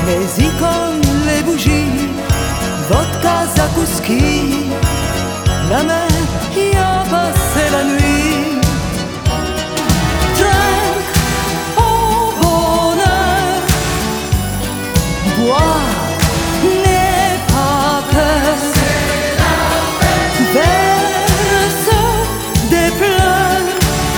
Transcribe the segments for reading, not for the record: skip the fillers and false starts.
les icônes, les bougies, vodka, zakouski, la mer y a passé la nuit. Drink au bonheur, bois, n'aie pas peur. C'est la fête. Verse des pleurs,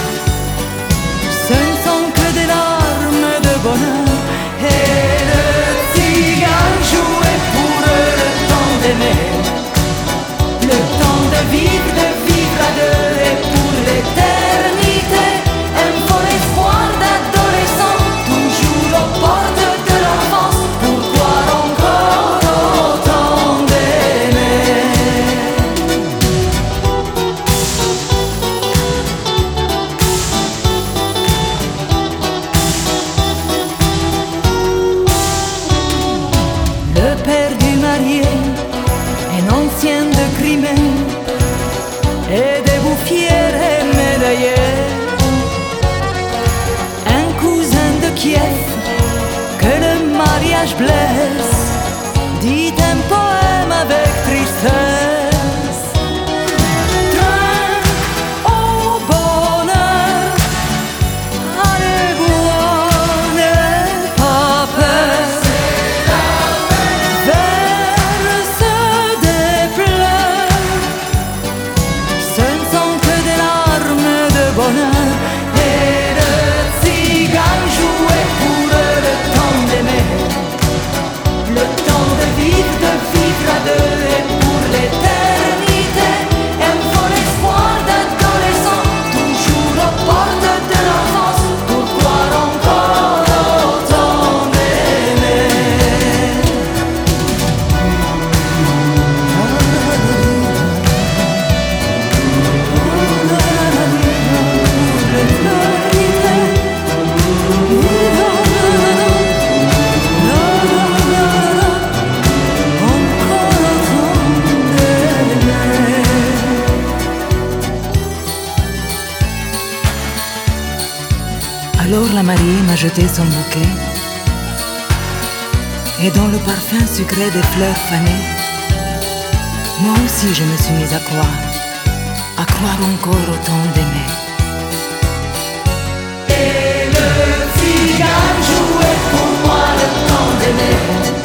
ce ne sont que des larmes de bonheur. Et le cigare jouait pour eux le temps d'aimer, le temps de vivre à deux et pour l'éternité. Un fort espoir d'adolescent, toujours aux portes de l'enfance. Pourquoi encore autant d'aimer? Le père du marié, un ancien de Crimée, et des bouffières et médaillés, un cousin de Kiev que le mariage blesse, dit un poème avec tristesse. Train au bonheur, allez boire, n'aie pas peur. Verse des pleurs, ce ne sont que des larmes de bonheur. Et le cigare jouait pour eux le temps d'aimer, le temps de vivre à deux et pour l'éternité. Un fort espoir d'adolescent, toujours aux portes de l'enfance. Pourquoi encore autant d'aimer? Alors la mariée m'a jeté son bouquet, et dans le parfum sucré des fleurs fanées, moi aussi je me suis mise à croire encore autant d'aimer. Et le cigare jouait pour moi le temps d'aimer,